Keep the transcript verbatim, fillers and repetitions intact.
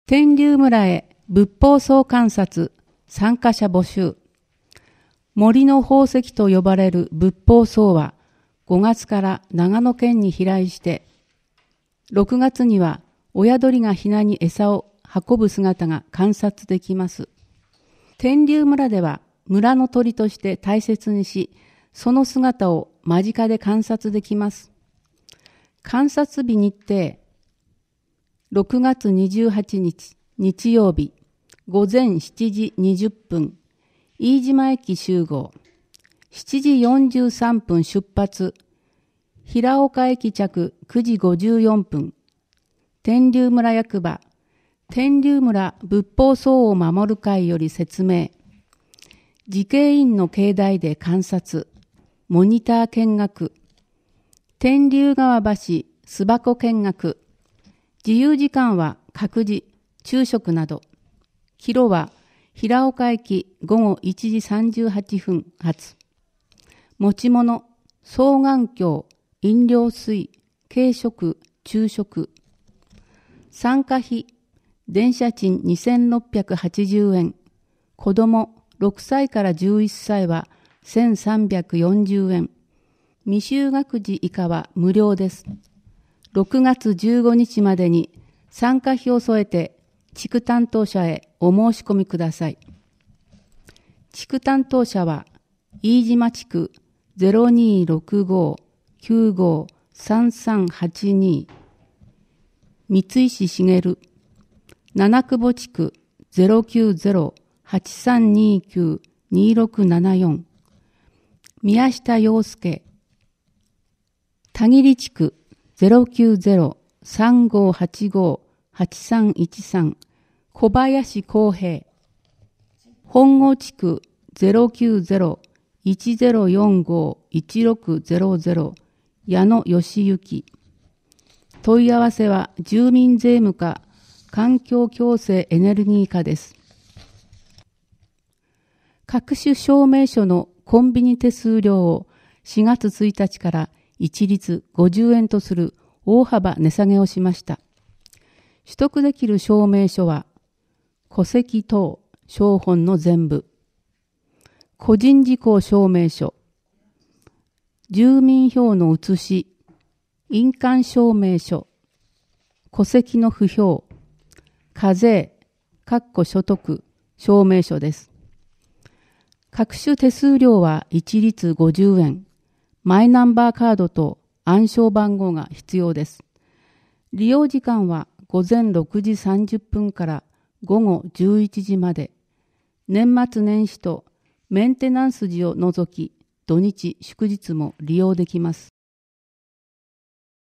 天龍村へ仏法総観察参加者募集。森の宝石と呼ばれる仏法僧はごがつから長野県に飛来して、ろくがつには親鳥がひなに餌を運ぶ姿が観察できます。天龍村では村の鳥として大切にし、その姿を間近で観察できます。観察日日程、ろくがつにじゅうはちにち日曜日、午前しちじにじゅっぷん、飯島駅集合、しちじよんじゅうさんぷん出発、平岡駅着くじごじゅうよんぷん、天龍村役場、天龍村仏法僧を守る会より説明、慈恵院の境内で観察、モニター見学、天龍川橋巣箱見学、自由時間は各自、昼食など、帰路は平岡駅ごごいちじさんじゅうはっぷん発、持ち物、双眼鏡、飲料水、軽食、昼食、参加費、電車賃にせんろっぴゃくはちじゅうえん、子供ろくさいからじゅういっさいはせんさんびゃくよんじゅうえん、未就学児以下は無料です。ろくがつじゅうごにちまでに参加費を添えて地区担当者へお申し込みください。地区担当者は飯島地区 ゼロにーろくごーきゅうごーさんさんはちに、三石茂、七久保地区 ゼロきゅうゼローはちさんにきゅうにろくななよん、宮下洋介、田切地区 ゼロきゅうゼローさんごーはちごーはちさんいちさん、小林康平、本郷地区 ゼロきゅうゼローいちゼロよんごーいちろくゼロゼロ、矢野義行。問い合わせは住民税務課、環境共生エネルギー課です。各種証明書のコンビニ手数料をしがつついたちから一律ごじゅうえんとする大幅値下げをしました。取得できる証明書は、戸籍等、証本の全部、個人事項証明書、住民票の写し、印鑑証明書、戸籍の不評、課税、所得、証明書です。各種手数料は一律ごじゅうえん、マイナンバーカードと暗証番号が必要です。利用時間は午前ろくじさんじゅっぷんからごごじゅういちじまで、年末年始とメンテナンス時を除き土日祝日も利用できます。